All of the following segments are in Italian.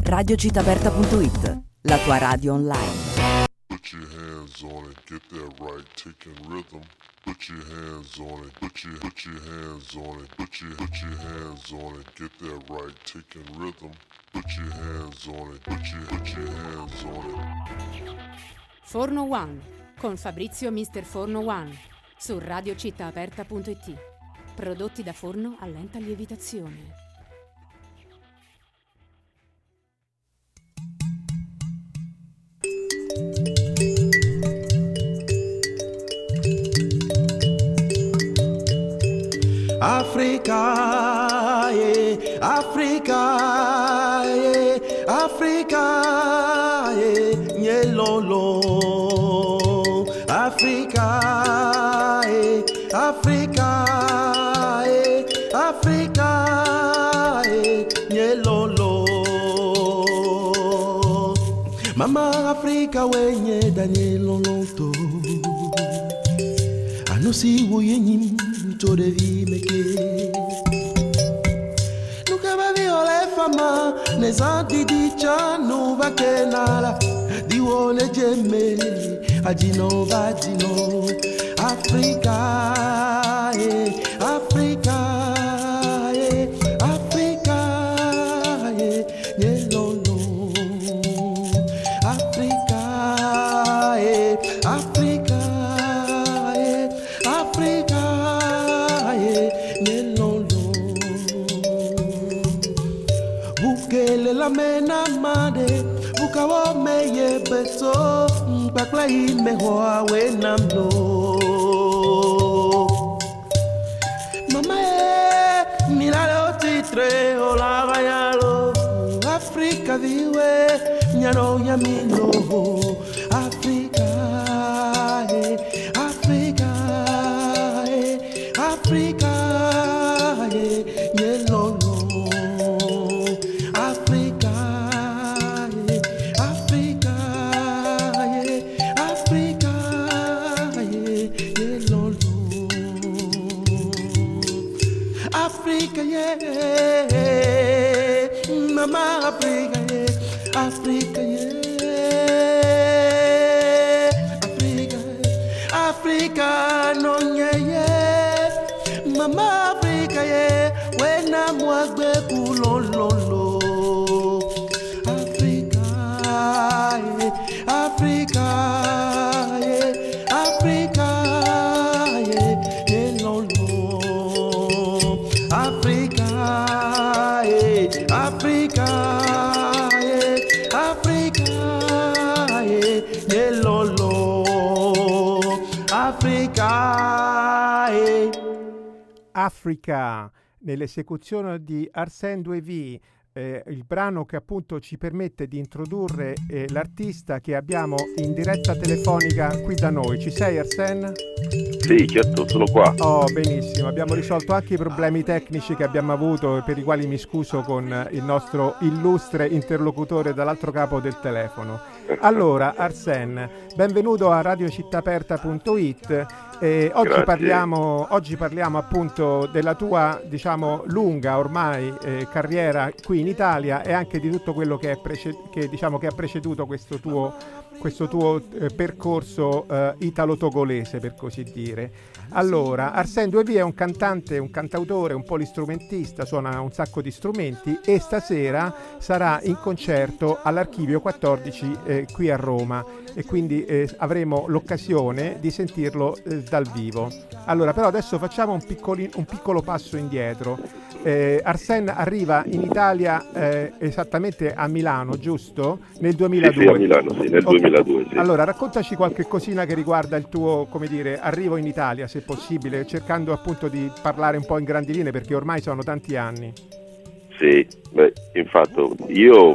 radiocittaaperta.it, la tua radio online. Put your hands on it, get that right, taking rhythm. Put your hands on it, put your hands on it, put your hands on it, get that right, taking rhythm. Put your hands on it, put your hands on it. Forno One con Fabrizio Mister Forno One su radiocittaaperta.it. Prodotti da forno a lenta lievitazione. Africa, yeah, Africa, yeah, Africa, yeah, nyelolo. Africa, yeah, Africa, yeah, Africa, yeah, nyelolo. Mama Africa wenye danyelolo to. Anosi woyenyim. Devi meke Nuka babi ole fama Nezanti di chanu vakenala Diwole jeme Ajino vajino Africa Africa Africa Nyelolo Africa Africa Africa Bukele la mena made Bukawo meye beso Bakla ime hoa we namlo Mama miralo titre ola vayalo Africa vive nyano yamino Africa Africa Africa yellow Africa Africa Africa yellow Africa Mama Africa Africa Africa no Mama Africa wena mwagbe kulololo Africa Africa Africa lolo Africa Africa Africa lolo Africa, nell'esecuzione di Arsène 2V, il brano che appunto ci permette di introdurre l'artista che abbiamo in diretta telefonica qui da noi. Ci sei, Arsène? Sì, certo, sono qua. Oh, benissimo, abbiamo risolto anche i problemi tecnici che abbiamo avuto, per i quali mi scuso con il nostro illustre interlocutore dall'altro capo del telefono. Allora, Arsène, benvenuto a radiocittaaperta.it. Oggi parliamo appunto della tua, diciamo, lunga ormai carriera qui in Italia e anche di tutto quello che ha preceduto questo tuo percorso italo-togolese, per così dire. Allora, Arsène 2V è un cantante, un cantautore, un polistrumentista, suona un sacco di strumenti e stasera sarà in concerto all'Archivio 14 qui a Roma e quindi avremo l'occasione di sentirlo dal vivo. Allora, però adesso facciamo un piccolo passo indietro. Arsène arriva in Italia esattamente a Milano, giusto? Nel 2002. Sì, a Milano, sì, nel 2002. Sì. Allora, raccontaci qualche cosina che riguarda il tuo, come dire, arrivo in Italia, se possibile, cercando appunto di parlare un po' in grandi linee, perché ormai sono tanti anni. Sì, infatti io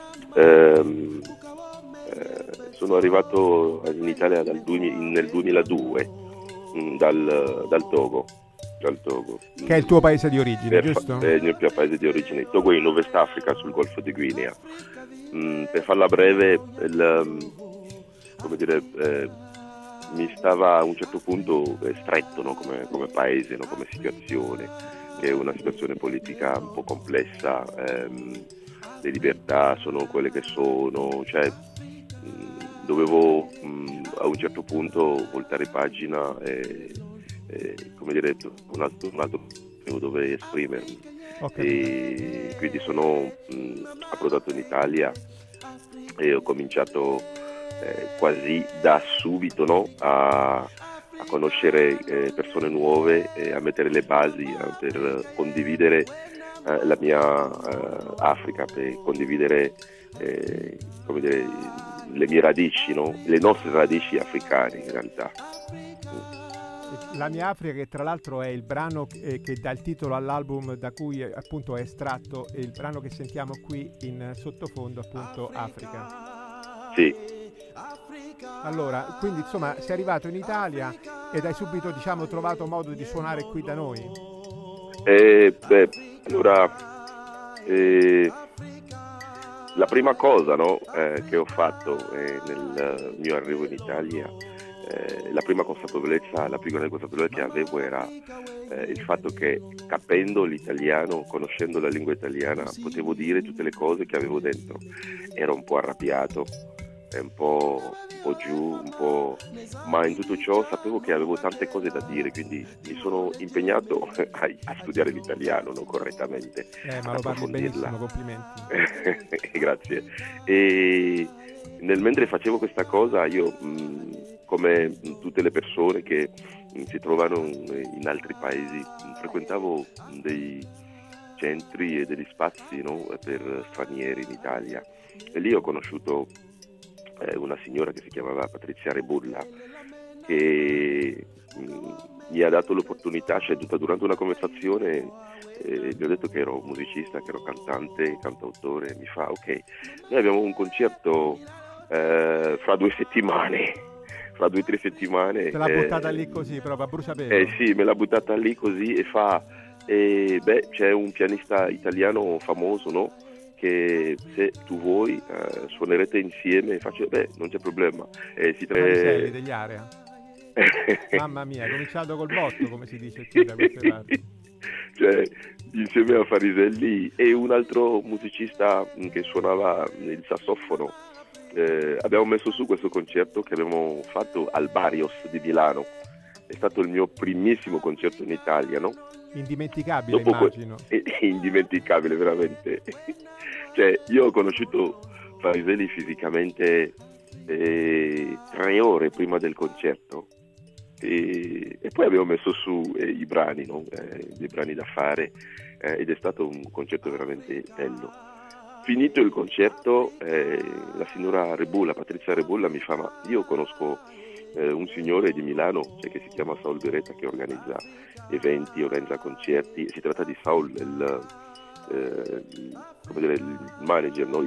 sono arrivato in Italia nel 2002 dal Togo. Che è il tuo paese di origine, giusto? È il mio paese di origine. Togo è in Nord Africa, sul Golfo di Guinea. Per farla breve, mi stava a un certo punto stretto, no? come paese, no? Come situazione, che è una situazione politica un po' complessa, le libertà sono quelle che sono, cioè dovevo a un certo punto voltare pagina e come dire, un altro dove esprimermi. E quindi sono approdato in Italia e ho cominciato quasi da subito, no? a conoscere persone nuove e a mettere le basi per condividere la mia Africa, per condividere come dire, le mie radici, no? Le nostre radici africane in realtà. La mia Africa, che tra l'altro è il brano che dà il titolo all'album da cui appunto è estratto il brano che sentiamo qui in sottofondo, appunto Africa. Sì. Allora, quindi insomma sei arrivato in Italia ed hai subito, diciamo, trovato modo di suonare qui da noi? Allora, la prima cosa, no, che ho fatto nel mio arrivo in Italia, la prima consapevolezza che avevo era il fatto che, capendo l'italiano, conoscendo la lingua italiana, potevo dire tutte le cose che avevo dentro. Ero un po' arrabbiato, un po' giù, ma in tutto ciò sapevo che avevo tante cose da dire, quindi mi sono impegnato a studiare l'italiano, no, correttamente. Ma lo parli benissimo, complimenti. Grazie. E mentre facevo questa cosa, io come tutte le persone che si trovano in altri paesi, frequentavo dei centri e degli spazi, no, per stranieri in Italia, e lì ho conosciuto una signora che si chiamava Patrizia Rebulla, che mi ha dato l'opportunità, cioè durante una conversazione gli ho detto che ero musicista, che ero cantante, cantautore. Mi fa: ok, noi abbiamo un concerto fra 2 settimane, fra 2 o 3 settimane. Te l'ha buttata lì così, proprio a bruciapelo? Sì, me l'ha buttata lì così e fa: c'è un pianista italiano famoso, no? Che se tu vuoi suonerete insieme. E faccio: non c'è problema. Fariselli degli Area. Mamma mia, hai cominciato col botto, come si dice qui da queste parti. Cioè, insieme a Fariselli e un altro musicista che suonava il sassofono, abbiamo messo su questo concerto che abbiamo fatto al Barrios di Milano. È stato il mio primissimo concerto in Italia, no? Indimenticabile, immagino. Indimenticabile, veramente. Cioè, io ho conosciuto Fariselli fisicamente 3 ore prima del concerto e poi abbiamo messo su i brani, no? Dei brani da fare, ed è stato un concerto veramente bello. Finito il concerto, la signora Rebulla, Patrizia Rebulla, mi fa: ma io conosco un signore di Milano, cioè, che si chiama Saul Beretta, che organizza eventi, organizza concerti. Si tratta di Saul, il manager, no?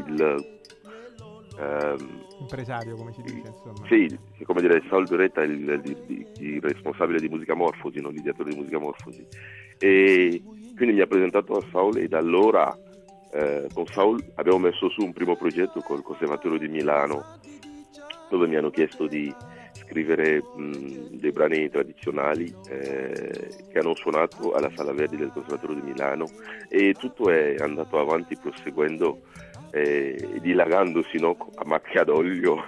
Impresario, come si dice, insomma. Sì, come dire, Saul Beretta è il responsabile di Musica Morfosi, no? L'ideatore di Musica Morfosi. E quindi mi ha presentato a Saul, e da allora con Saul abbiamo messo su un primo progetto col Conservatorio di Milano, dove mi hanno chiesto di scrivere dei brani tradizionali che hanno suonato alla Sala Verdi del Conservatorio di Milano, e tutto è andato avanti proseguendo, dilagandosi, no, a macchia d'olio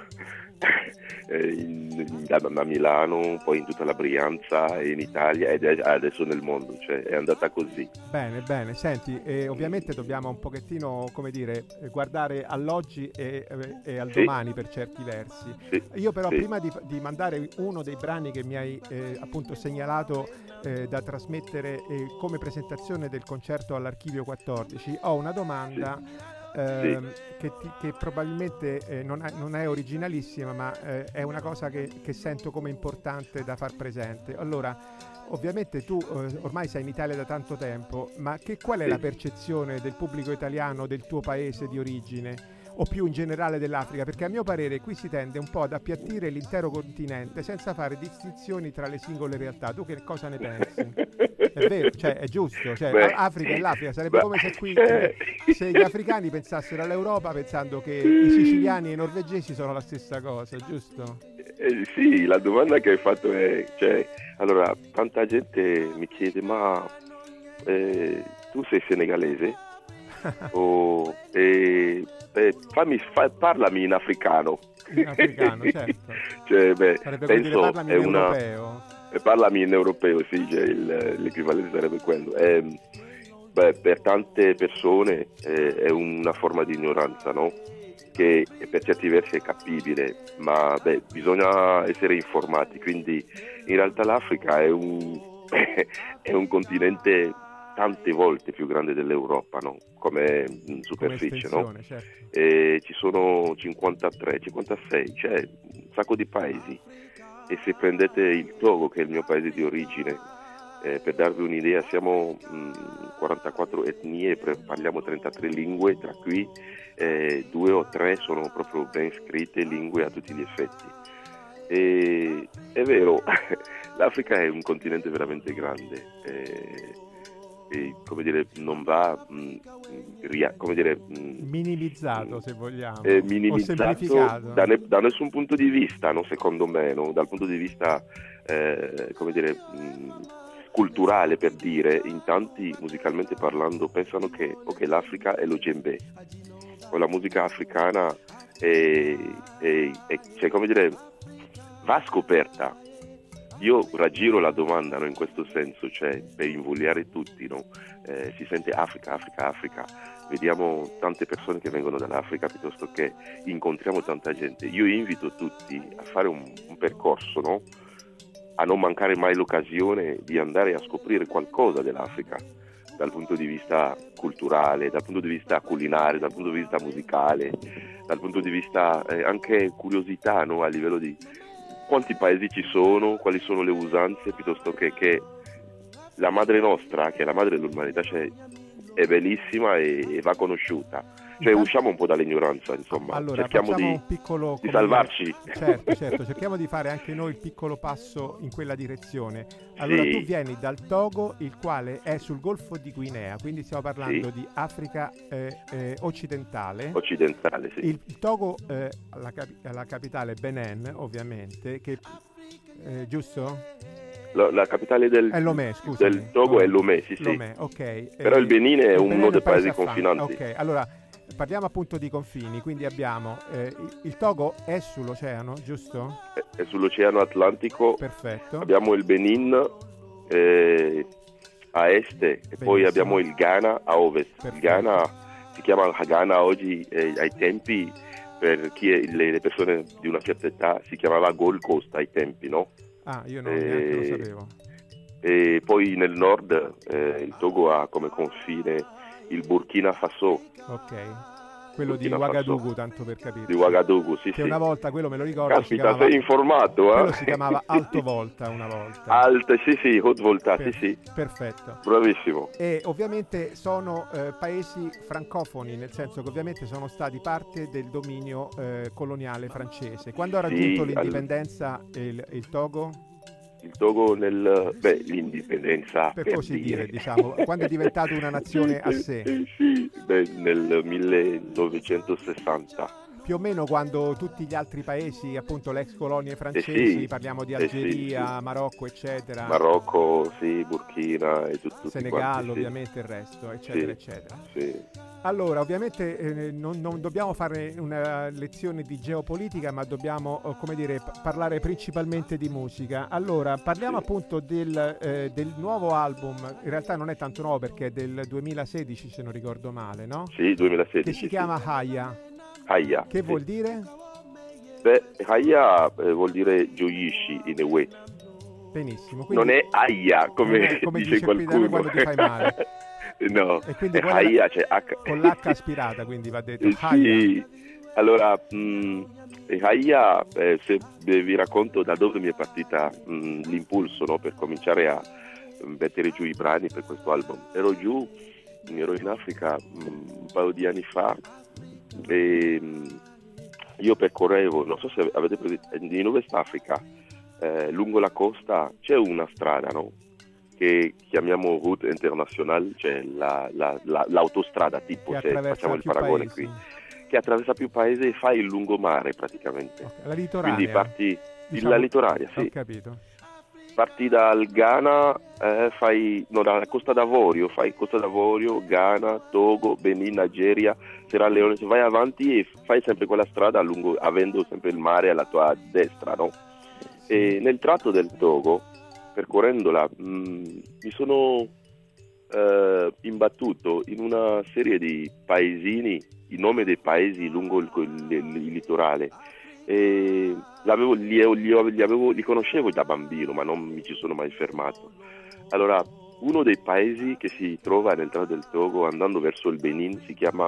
a Milano, poi in tutta la Brianza e in Italia, ed adesso nel mondo, cioè è andata così. Bene, senti, ovviamente dobbiamo un pochettino, come dire, guardare all'oggi e al domani per certi versi. Sì. Io però sì. prima di mandare uno dei brani che mi hai appunto segnalato da trasmettere come presentazione del concerto all'Archivio 14, ho una domanda. Che probabilmente non è originalissima, ma è una cosa che sento come importante da far presente. Allora, ovviamente tu ormai sei in Italia da tanto tempo, ma qual è la percezione del pubblico italiano del tuo paese di origine, o più in generale dell'Africa? Perché a mio parere qui si tende un po' ad appiattire l'intero continente senza fare distinzioni tra le singole realtà. Tu che cosa ne pensi? È vero, cioè è giusto, cioè Africa è l'Africa, sarebbe come se qui se gli africani pensassero all'Europa pensando che i siciliani e i norvegesi sono la stessa cosa, giusto? Sì, la domanda che hai fatto è, cioè, allora, tanta gente mi chiede: ma tu sei senegalese? parlami in africano. In africano, certo. Sarebbe penso parlami in europeo. Parlami in europeo, sì, l'equivalente sarebbe quello. Per tante persone è una forma di ignoranza, no? Che per certi versi è capibile, ma bisogna essere informati, quindi in realtà l'Africa è un continente tante volte più grande dell'Europa, no? Come superficie, no? Certo. Ci sono 53, 56, c'è un sacco di paesi, e se prendete il Togo, che è il mio paese di origine, per darvi un'idea, siamo 44 etnie, parliamo 33 lingue, tra cui 2 o 3 sono proprio ben scritte lingue a tutti gli effetti. E è vero, l'Africa è un continente veramente grande, e come dire, non va minimizzato, se vogliamo, minimizzato o semplificato da nessun punto di vista, no? Secondo me, no? Dal punto di vista culturale, per dire, in tanti, musicalmente parlando, pensano che l'Africa è lo djembe, o la musica africana cioè, come dire, va scoperta. Io raggiro la domanda, no, in questo senso, cioè per invogliare tutti, no? Si sente Africa, vediamo tante persone che vengono dall'Africa, piuttosto che incontriamo tanta gente. Io invito tutti a fare un percorso, no? A non mancare mai l'occasione di andare a scoprire qualcosa dell'Africa, dal punto di vista culturale, dal punto di vista culinario, dal punto di vista musicale, dal punto di vista anche curiosità, no? A livello di quanti paesi ci sono, quali sono le usanze, piuttosto che la madre nostra, che è la madre dell'umanità, cioè, è bellissima e va conosciuta. Cioè, usciamo un po' dall'ignoranza, insomma. Allora, cerchiamo un piccolo, di salvarci. Certo, cerchiamo di fare anche noi il piccolo passo in quella direzione. Allora, sì. Tu vieni dal Togo, il quale è sul Golfo di Guinea, quindi stiamo parlando di Africa occidentale. Occidentale, sì. Il Togo, la capitale Benin, ovviamente, che giusto? La capitale del Togo è Lomé, sì. Lomé, ok. Però il Benin è uno dei paesi confinanti. Ok, allora parliamo appunto di confini, quindi abbiamo il Togo è sull'oceano, giusto? È sull'oceano Atlantico. Perfetto. Abbiamo il Benin a est e poi abbiamo il Ghana a ovest. Perfetto. Il Ghana si chiama Ghana oggi, ai tempi, per le persone di una certa età, si chiamava Gold Coast ai tempi, no? Ah, io neanche lo sapevo. E poi nel nord il Togo ha come confine il Burkina Faso. Ok, quello di Ouagadougou, tanto per capire. Di Ouagadougou, sì, che una volta, quello me lo ricordo. Caspita, sei informato, Quello si chiamava Alto Volta una volta. Haute Volta, sì. Perfetto. Bravissimo. E ovviamente sono paesi francofoni, nel senso che ovviamente sono stati parte del dominio coloniale francese. Quando ha raggiunto l'indipendenza il Togo? Il Togo l'indipendenza, per così dire, diciamo, quando è diventato una nazione a sé? Sì, nel 1960. Più o meno quando tutti gli altri paesi, appunto l'ex colonie francesi, parliamo di Algeria, Marocco, eccetera. Marocco, sì, Burkina e tutto. Senegal, ovviamente il resto, eccetera, eccetera. Sì. Allora, ovviamente non dobbiamo fare una lezione di geopolitica, ma dobbiamo, parlare principalmente di musica. Allora, parliamo appunto del nuovo album, in realtà non è tanto nuovo perché è del 2016, se non ricordo male, no? Sì, 2016. Che si chiama Haya. Haya. Che vuol dire? Haya vuol dire gioisci in a way. Benissimo. Non è Haya, come dice qualcuno. Quando ti fai male. No, e quindi è Haya, cioè con l'H aspirata, quindi va detto Haya. Sì, allora Haya, se vi racconto da dove mi è partita l'impulso, no, per cominciare a mettere giù i brani per questo album. Ero in Africa un paio di anni fa e io percorrevo, non so se avete presente, in West Africa, lungo la costa c'è una strada, no? Che chiamiamo route internazionale, cioè l'autostrada tipo, se facciamo il paragone qui, che attraversa più paesi e fa il lungomare praticamente. Okay, la litorarea. Quindi parti la litorarea, sì. Ho capito. parti dal Ghana, dalla Costa d'Avorio, fai Costa d'Avorio, Ghana, Togo, Benin, Nigeria, Sierra Leone, vai avanti e fai sempre quella strada avendo sempre il mare alla tua destra, no? E nel tratto del Togo, percorrendola, mi sono imbattuto in una serie di paesini, i nomi dei paesi lungo il litorale. E li conoscevo da bambino, ma non mi ci sono mai fermato. Allora, uno dei paesi che si trova nel tratto del Togo andando verso il Benin si chiama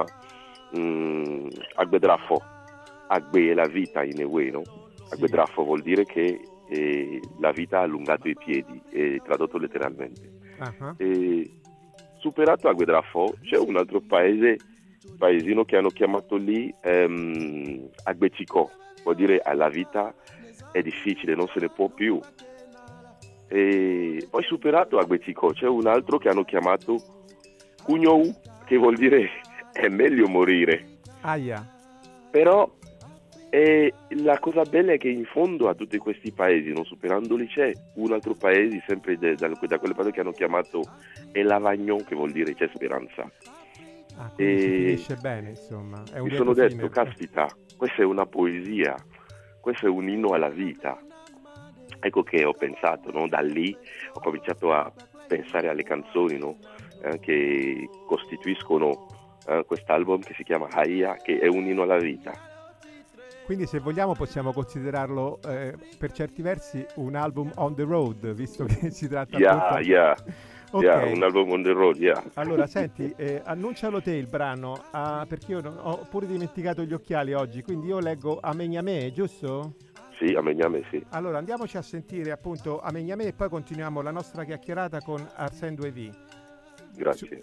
Agbedrafo. Agbe è la vita in Ewe, no? Agbedrafo vuol dire che la vita ha allungato i piedi, è tradotto letteralmente. Uh-huh. E superato Agbedrafo c'è un altro paesino che hanno chiamato lì Agbetico, vuol dire la vita è difficile, non se ne può più. E poi superato Agbetico c'è un altro che hanno chiamato Cugnou, che vuol dire è meglio morire. Aia. Però la cosa bella è che in fondo a tutti questi paesi, non superandoli, c'è un altro paese sempre da quelle parti che hanno chiamato El Avagnon, che vuol dire c'è speranza. Quindi si finisce bene, insomma. È un mi sono lieto detto, fine. caspita, questa è una poesia, questo è un inno alla vita. Ecco che ho pensato, no? Da lì ho cominciato a pensare alle canzoni, no? Che costituiscono quest'album che si chiama Haya, che è un inno alla vita. Quindi se vogliamo possiamo considerarlo per certi versi un album on the road, visto che si tratta Okay. Un album on the road, Allora, senti, annuncialo te il brano, perché io ho pure dimenticato gli occhiali oggi, quindi io leggo Amenyame, giusto? Sì, Amenyame, sì. Allora, andiamoci a sentire appunto Amenyame e poi continuiamo la nostra chiacchierata con Arsène 2V. Grazie.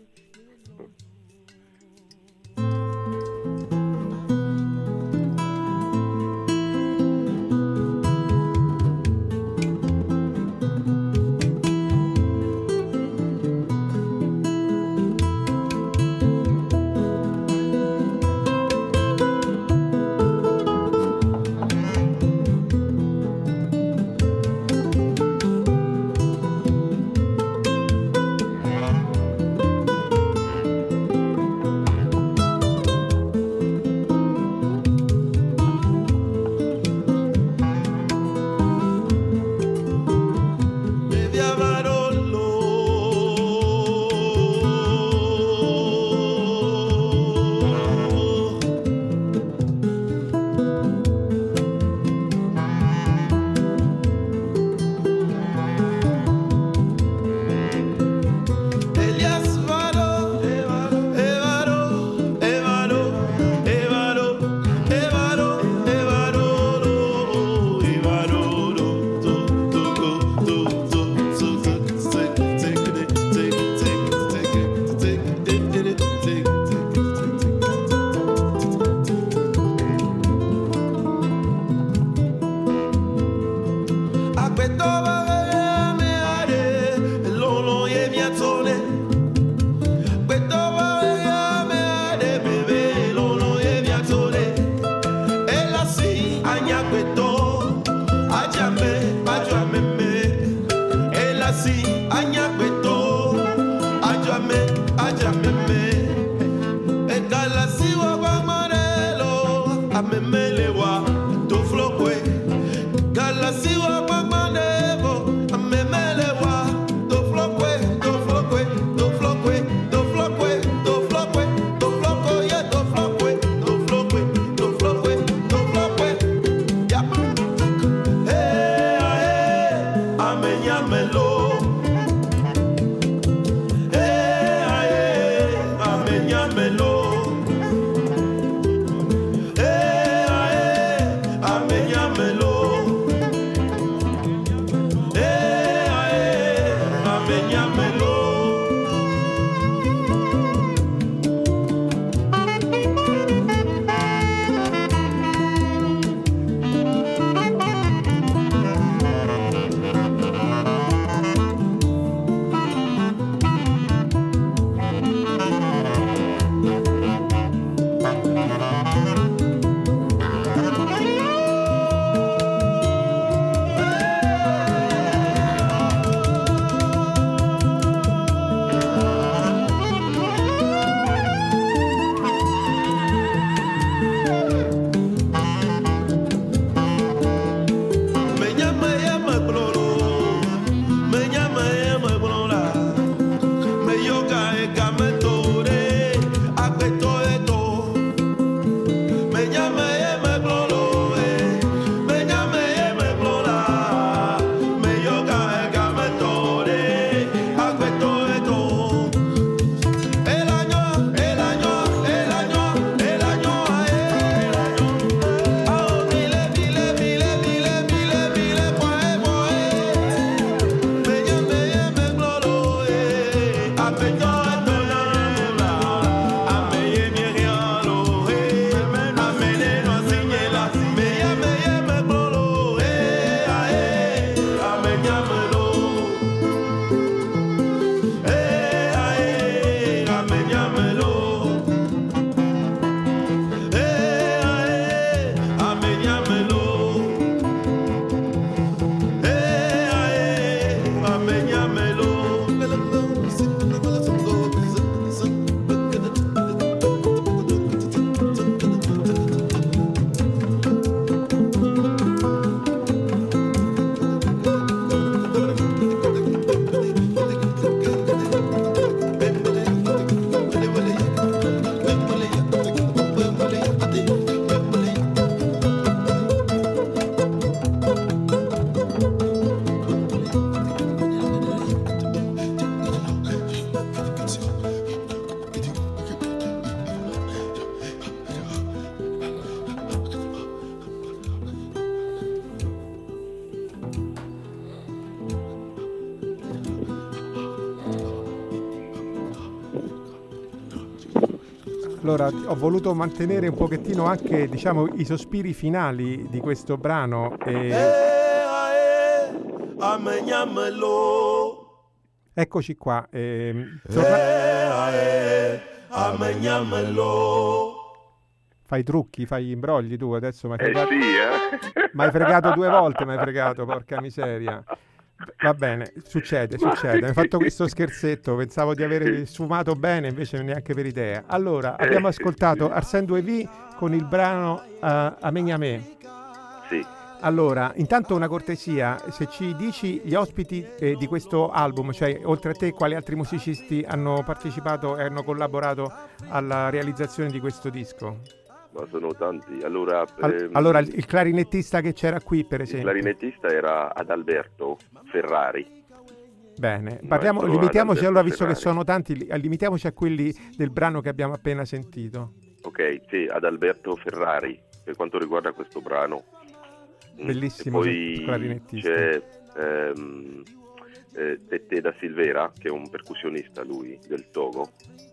Allora, ho voluto mantenere un pochettino anche, diciamo, i sospiri finali di questo brano. Eccoci qua. Fai trucchi, fai imbrogli tu adesso. M'hai fregato, m'hai fregato 2 volte, m'hai fregato, porca miseria. Va bene, succede. Mi hai fatto questo scherzetto, pensavo di aver sfumato bene, invece neanche per idea. Allora, abbiamo ascoltato Arsène 2V con il brano Amenyame. Sì. Allora, intanto una cortesia, se ci dici gli ospiti di questo album, cioè oltre a te quali altri musicisti hanno partecipato e hanno collaborato alla realizzazione di questo disco? Ma sono tanti. Allora, allora il clarinettista che c'era qui, per esempio. Il clarinettista era Adalberto Ferrari. Bene, limitiamoci allora, visto che sono tanti, limitiamoci a quelli del brano che abbiamo appena sentito. Ok, sì, Adalberto Ferrari, per quanto riguarda questo brano. Bellissimo. E poi clarinettista. c'è Tete da Silveira, che è un percussionista, lui, del Togo.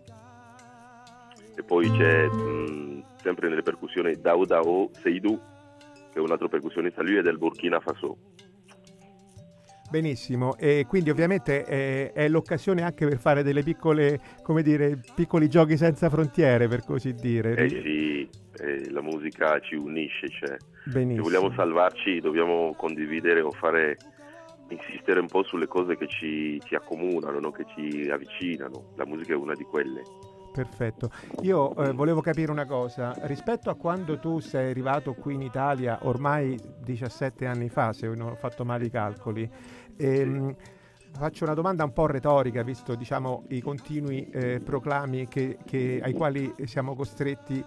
E poi c'è sempre nelle percussioni Daudao Seydou, che è un altro percussionista, lui è del Burkina Faso. Benissimo, e quindi ovviamente è l'occasione anche per fare delle piccole, come dire, piccoli giochi senza frontiere, per così dire. Sì, la musica ci unisce, cioè. Benissimo. Se vogliamo salvarci dobbiamo condividere o insistere un po' sulle cose che ci accomunano, no? Che ci avvicinano. La musica è una di quelle. Perfetto. Io volevo capire una cosa, rispetto a quando tu sei arrivato qui in Italia ormai 17 anni fa, se non ho fatto male i calcoli, faccio una domanda un po' retorica, visto, diciamo, i continui proclami ai quali siamo costretti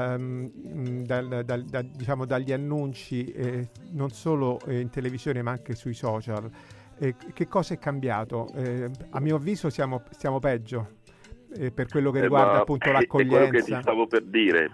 diciamo, dagli annunci non solo in televisione ma anche sui social. Che cosa è cambiato? A mio avviso stiamo peggio. Per quello che riguarda appunto l'accoglienza. È quello che ti stavo per dire,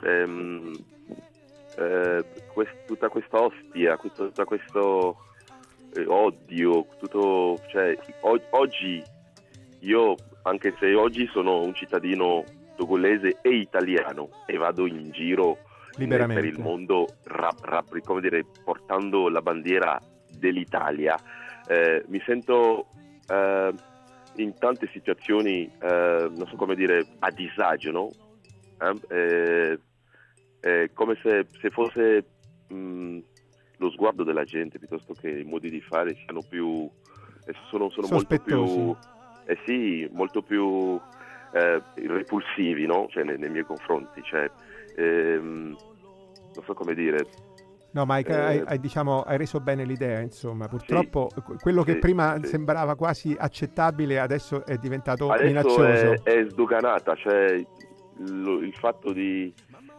tutta questa ostia, tutto questo odio, cioè, oggi io, anche se oggi sono un cittadino togolese e italiano e vado in giro per il mondo come dire, portando la bandiera dell'Italia, mi sento in tante situazioni, non so come dire, a disagio, no? Come se fosse lo sguardo della gente piuttosto che i modi di fare siano più sono molto più molto più repulsivi, no? Cioè, nei miei confronti, cioè, non so come dire. No, ma hai reso bene l'idea, insomma. Purtroppo quello che prima sembrava quasi accettabile adesso è diventato minaccioso. È sdoganata, cioè il fatto di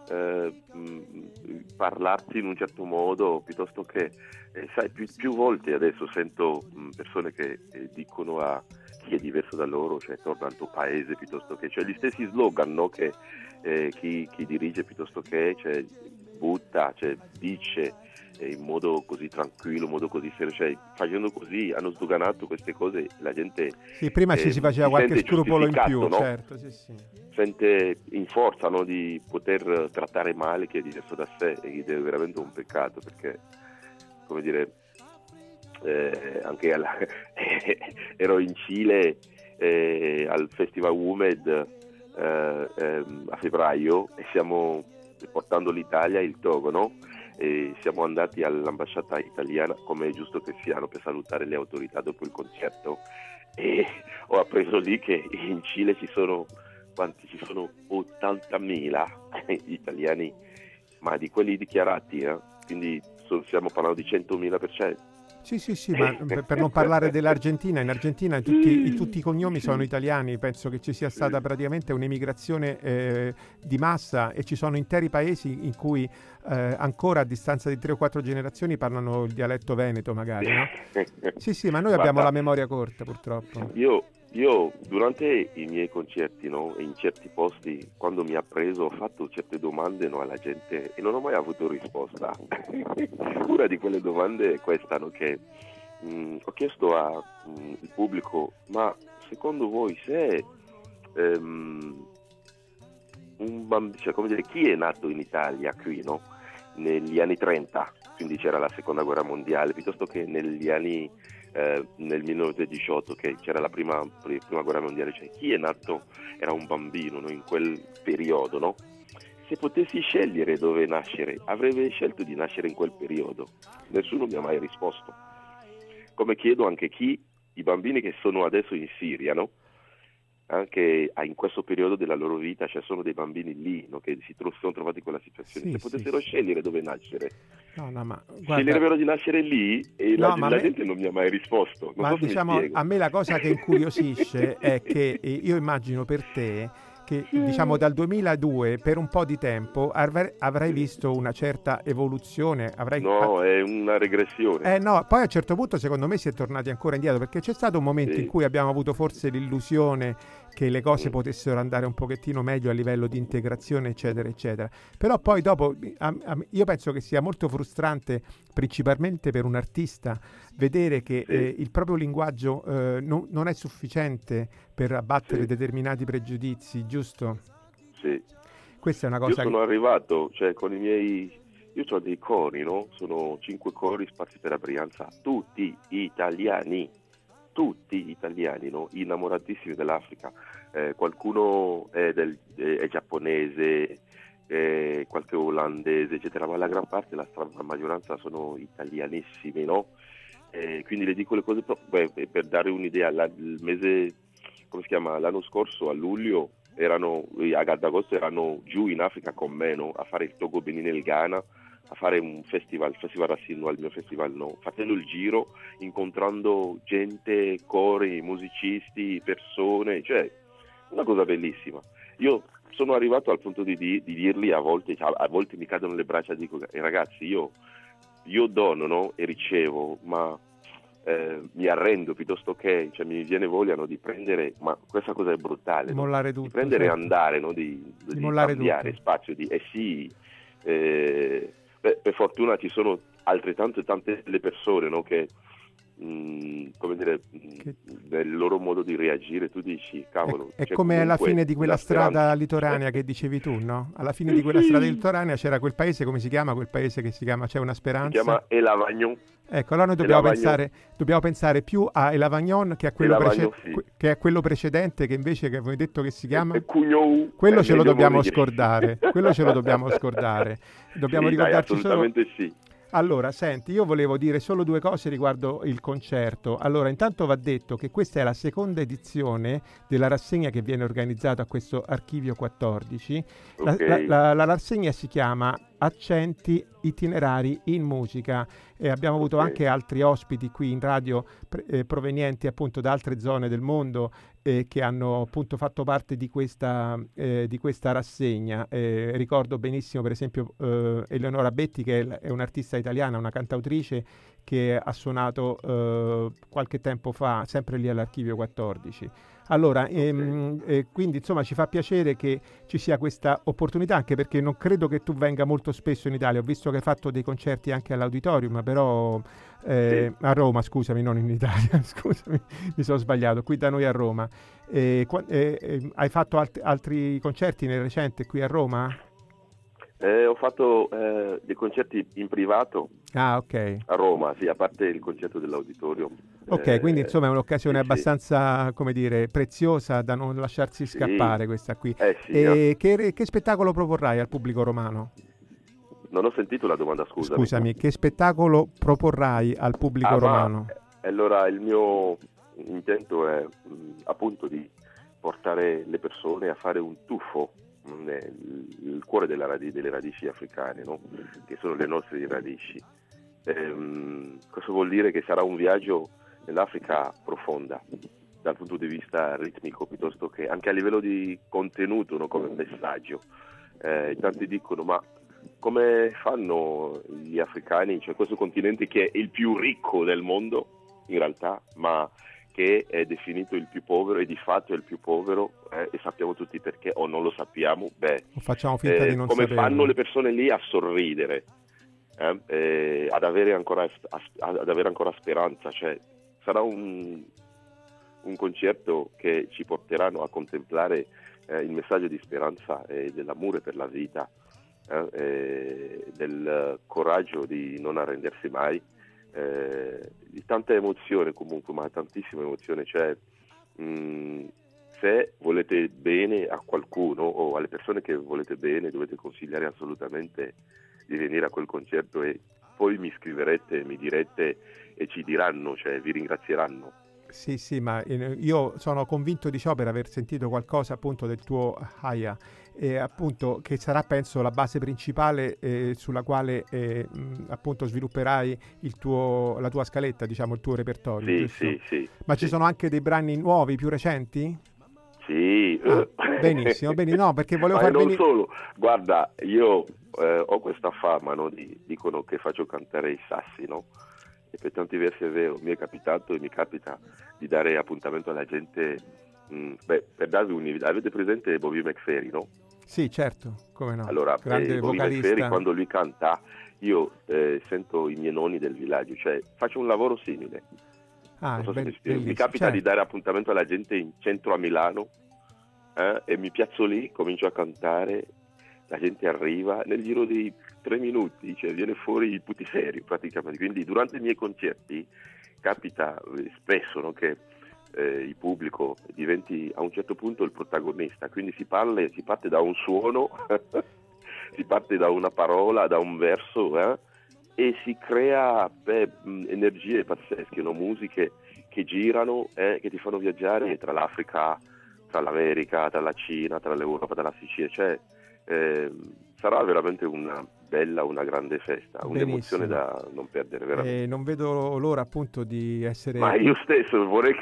parlarsi in un certo modo, piuttosto che sai, più volte adesso sento persone che dicono a chi è diverso da loro, cioè torna al tuo paese, piuttosto che, cioè, gli stessi slogan, no? Che chi dirige piuttosto che, cioè, butta, cioè dice in modo così tranquillo, in modo così serio, cioè facendo così hanno sdoganato queste cose, la gente prima ci si faceva qualche scrupolo in più, no? Certo, sente in forza, no, di poter trattare male chi è diverso da sé, ed è veramente un peccato, perché, come dire, anche ero in Cile al Festival WOMED a febbraio e stiamo portando l'Italia e il Togo, no? E siamo andati all'ambasciata italiana, come è giusto che siano, per salutare le autorità dopo il concerto, e ho appreso lì che in Cile ci sono 80.000 italiani, ma di quelli dichiarati, quindi stiamo parlando di 100.000%. Sì, ma per non parlare dell'Argentina, in Argentina tutti i cognomi sono italiani, penso che ci sia stata praticamente un'emigrazione di massa, e ci sono interi paesi in cui ancora a distanza di 3 o 4 generazioni parlano il dialetto veneto, magari, no? Sì, ma noi abbiamo la memoria corta, purtroppo. Io durante i miei concerti, no, in certi posti, quando mi ha preso, ho fatto certe domande, no, alla gente e non ho mai avuto risposta. Una di quelle domande è questa, no, che ho chiesto al pubblico: ma secondo voi se cioè, come dire, chi è nato in Italia qui, no? Negli anni 30, quindi c'era la seconda guerra mondiale, piuttosto che negli anni nel 1918 che c'era la prima guerra mondiale, cioè chi è nato era un bambino, no? In quel periodo, no? Se potessi scegliere dove nascere, avrebbe scelto di nascere in quel periodo. Nessuno mi ha mai risposto. Come chiedo anche i bambini che sono adesso in Siria, no? Anche in questo periodo della loro vita, cioè sono dei bambini lì, no? Che sono trovati in quella situazione. Se potessero scegliere dove nascere, ma sceglierebbero di nascere lì, e la gente non mi ha mai risposto. Non so diciamo, a me la cosa che incuriosisce è che io immagino per te che diciamo dal 2002 per un po' di tempo avrai visto una certa evoluzione. No, è una regressione. No, poi a un certo punto secondo me si è tornati ancora indietro, perché c'è stato un momento in cui abbiamo avuto forse l'illusione che le cose potessero andare un pochettino meglio a livello di integrazione, eccetera, eccetera. Però poi dopo io penso che sia molto frustrante, principalmente per un artista, vedere che il proprio linguaggio non è sufficiente per abbattere determinati pregiudizi, giusto? Sì. Questa è una cosa. Io sono arrivato, cioè con i miei. Io ho dei cori, no? Sono 5 cori sparsi per la Brianza, tutti italiani, no? Innamoratissimi dell'Africa. Qualcuno è giapponese, qualche olandese, eccetera, ma la gran parte, la maggioranza sono italianissimi, no? Quindi le dico le cose per dare un'idea. Il mese, come si chiama, l'anno scorso a luglio ad agosto erano giù in Africa con me, no? A fare il Togo, Benin e il Ghana, a fare un festival Rassino, al mio festival, no? Facendo il giro, incontrando gente, cori, musicisti, persone, cioè una cosa bellissima. Io sono arrivato al punto di dirgli a volte mi cadono le braccia e dico, ragazzi, io dono, no? E ricevo, ma mi arrendo piuttosto che, cioè, mi viene voglia, no, di prendere, ma questa cosa è brutale, di mollare tutto, tutto, di prendere e andare, no? Di cambiare tutto. Spazio per fortuna ci sono altrettante tante le persone, no? Che come dire, nel loro modo di reagire tu dici, cavolo, è come alla fine di quella strada litoranea che dicevi tu, no? Alla fine di quella strada litoranea c'era quel paese, come si chiama quel paese che si chiama C'è una speranza? Si chiama El Avagnon. Ecco, allora noi dobbiamo pensare più a El Avagnon che a quello precedente, che invece che avevo detto che si chiama quello ce lo dobbiamo scordare. Dobbiamo ricordarci assolutamente sì. Allora, senti, io volevo dire solo 2 cose riguardo il concerto. Allora, intanto va detto che questa è la seconda edizione della rassegna che viene organizzata a questo Archivio 14. Okay. La rassegna si chiama Accenti itinerari in musica, e abbiamo avuto anche altri ospiti qui in radio provenienti appunto da altre zone del mondo che hanno appunto fatto parte di questa rassegna. Ricordo benissimo per esempio Eleonora Betti, che è un'artista italiana, una cantautrice che ha suonato qualche tempo fa sempre lì all'Archivio 14. Allora, quindi insomma ci fa piacere che ci sia questa opportunità, anche perché non credo che tu venga molto spesso in Italia. Ho visto che hai fatto dei concerti anche all'Auditorium, però a Roma, scusami, non in Italia, scusami, mi sono sbagliato, qui da noi a Roma. Hai fatto altri concerti nel recente qui a Roma? Ho fatto dei concerti in privato a Roma, sì, a parte il concerto dell'Auditorium. Ok, quindi insomma è un'occasione abbastanza, come dire, preziosa da non lasciarsi scappare questa qui. Sì, che spettacolo proporrai al pubblico romano? Non ho sentito la domanda, scusami. Scusami, che spettacolo proporrai al pubblico romano? Allora, il mio intento è appunto di portare le persone a fare un tuffo nel cuore delle radici africane, no? Che sono le nostre radici. Questo vuol dire che sarà un viaggio nell'Africa profonda dal punto di vista ritmico, piuttosto che anche a livello di contenuto, no? Come messaggio. Tanti dicono, ma come fanno gli africani, cioè questo continente che è il più ricco del mondo in realtà, ma che è definito il più povero, e di fatto è il più povero, e sappiamo tutti perché, o non lo sappiamo, facciamo finta di non come saperlo. fanno le persone lì a sorridere, ad avere ancora speranza, cioè sarà un concerto che ci porteranno a contemplare il messaggio di speranza e dell'amore per la vita, del coraggio di non arrendersi mai, di tanta emozione comunque, ma tantissima emozione, cioè se volete bene a qualcuno o alle persone che volete bene, dovete consigliare assolutamente di venire a quel concerto, e poi mi scriverete, mi direte e ci diranno, cioè vi ringrazieranno. Sì, ma io sono convinto di ciò per aver sentito qualcosa appunto del tuo Haya, appunto che sarà penso la base principale sulla quale appunto svilupperai la tua scaletta, diciamo il tuo repertorio. Sì. Ma ci sono anche dei brani nuovi, più recenti? Sì. Benissimo, no, perché volevo far non venire... solo, guarda, io ho questa fama, no? Dicono che faccio cantare i sassi, no? E per tanti versi è vero, mi è capitato e mi capita di dare appuntamento alla gente, per darvi un'idea. Avete presente Bobby McFerrin, no? Sì, certo, come no. Allora, grande Bobby vocalista. McFerrin, quando lui canta, io sento i miei nonni del villaggio, cioè faccio un lavoro simile. Non so se mi spiego. Mi capita di dare appuntamento alla gente in centro a Milano, e mi piazzo lì, comincio a cantare, la gente arriva, nel giro di 3 minuti, cioè viene fuori il putiferio praticamente. Quindi durante i miei concerti capita spesso, no, che il pubblico diventi a un certo punto il protagonista, quindi si parte da un suono, si parte da una parola, da un verso, e si crea energie pazzesche, no? Musiche che girano, che ti fanno viaggiare tra l'Africa, tra l'America, tra la Cina, tra l'Europa, tra la Sicilia, cioè sarà veramente una grande festa, un'emozione da non perdere veramente. Non vedo l'ora appunto di essere... Ma io stesso vorrei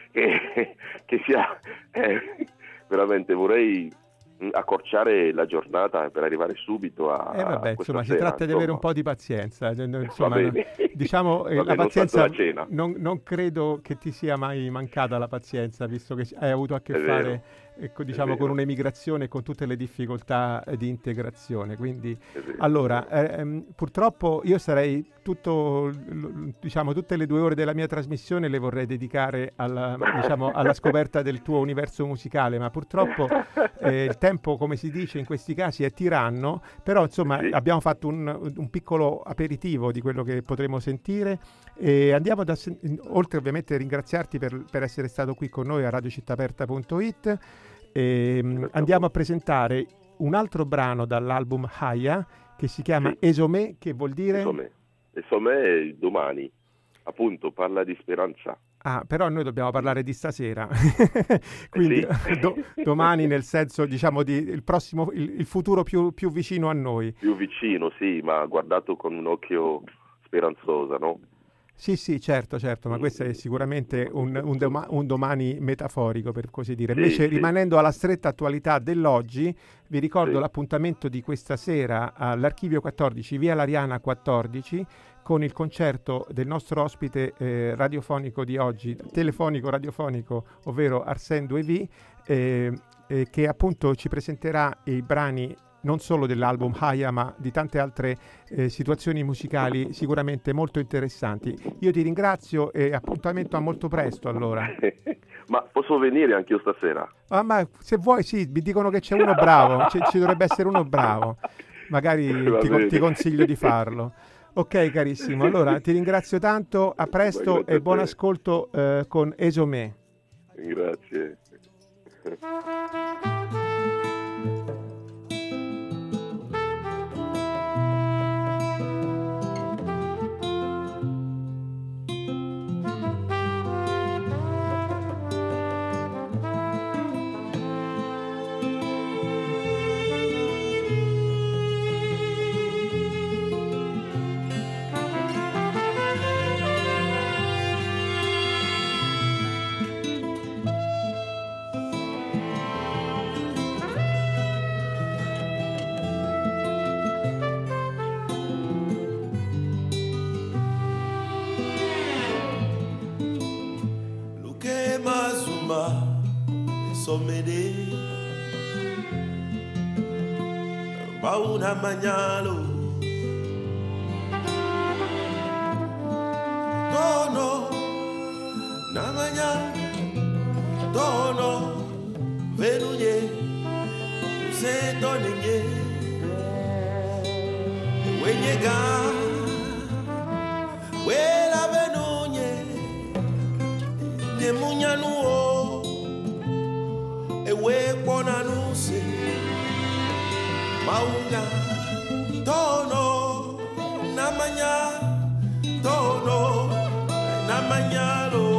che sia veramente, vorrei accorciare la giornata per arrivare subito a vabbè, questa insomma, sera, si tratta di avere un po' di pazienza, insomma, diciamo la pazienza, non credo che ti sia mai mancata la pazienza, visto che hai avuto a che fare diciamo con un'emigrazione e con tutte le difficoltà di integrazione, quindi allora purtroppo io sarei tutte le 2 ore della mia trasmissione le vorrei dedicare alla scoperta del tuo universo musicale, ma purtroppo il tempo, come si dice in questi casi, è tiranno, però insomma abbiamo fatto un piccolo aperitivo di quello che potremo sentire, e andiamo oltre ovviamente a ringraziarti per essere stato qui con noi a radiocittaaperta.it, andiamo a presentare un altro brano dall'album Haya che si chiama Esomé, che vuol dire? Esomé è domani, appunto, parla di speranza. Però noi dobbiamo parlare di stasera, quindi domani nel senso, diciamo, il futuro più vicino a noi. Più vicino, sì, ma guardato con un occhio speranzoso, no? Sì, certo, ma questo è sicuramente un domani metaforico, per così dire. Invece, rimanendo alla stretta attualità dell'oggi, vi ricordo l'appuntamento di questa sera all'Archivio 14, via Lariana 14, con il concerto del nostro ospite radiofonico di oggi, telefonico-radiofonico, ovvero Arsène 2V, che appunto ci presenterà i brani non solo dell'album Haya, ma di tante altre situazioni musicali sicuramente molto interessanti. Io ti ringrazio e appuntamento a molto presto, allora. Ma posso venire anche io stasera? Ma se vuoi, sì, mi dicono che c'è uno bravo, ci dovrebbe essere uno bravo. Magari ti consiglio di farlo. Ok, carissimo, allora ti ringrazio tanto, a presto e buon ascolto con Esomé. Grazie. Somede Bauna Magnalo Dono Namanya Dono Venuje Setonye, Wenyega, Wela Benunye, Nemunyanuo, Ewe Ponanuse, Maunga, Tono, Namanya, Tono, Namanyalo.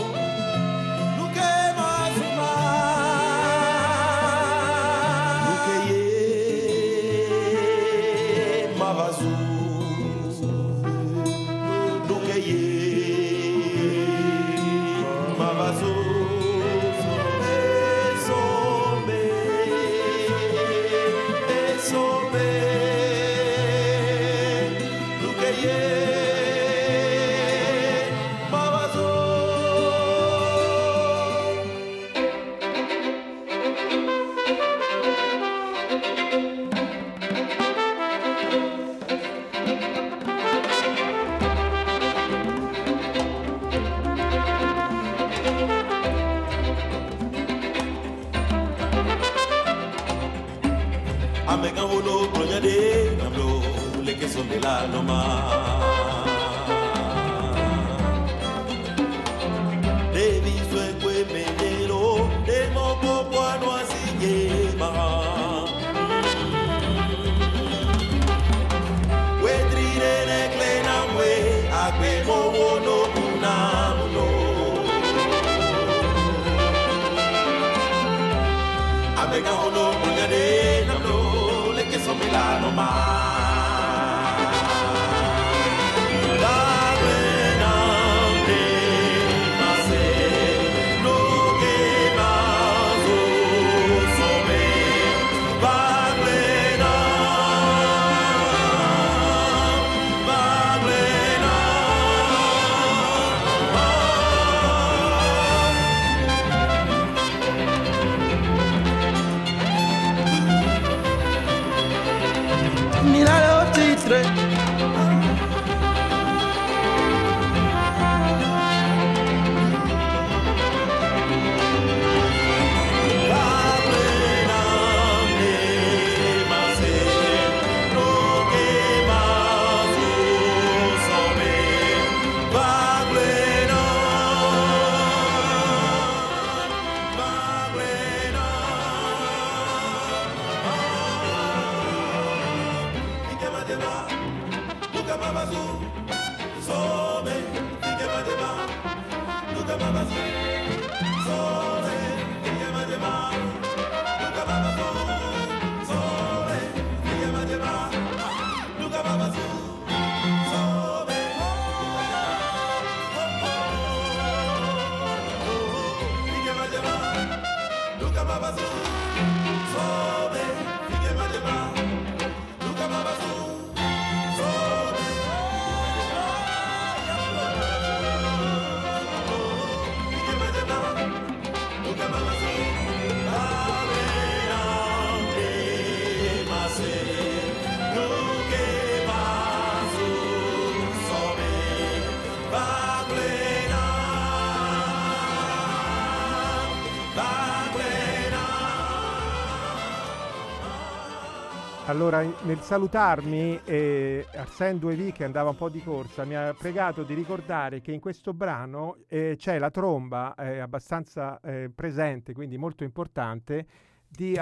Allora, nel salutarmi, Arsène Douévy, che andava un po' di corsa, mi ha pregato di ricordare che in questo brano c'è la tromba abbastanza presente, quindi molto importante, di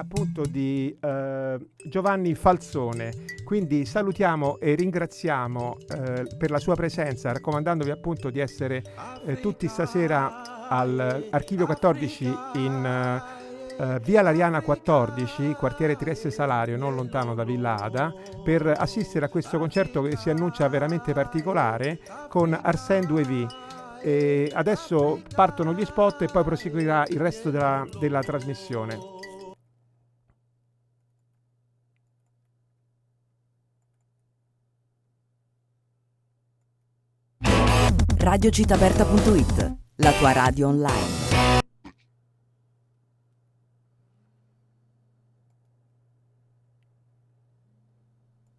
Giovanni Falzone. Quindi salutiamo e ringraziamo per la sua presenza, raccomandandovi appunto di essere tutti stasera all'Archivio 14 in via Lariana 14, quartiere Trieste Salario, non lontano da Villa Ada, per assistere a questo concerto che si annuncia veramente particolare con Arsène Douévy. E adesso partono gli spot e poi proseguirà il resto della trasmissione. Radiocitaperta.it, la tua radio online.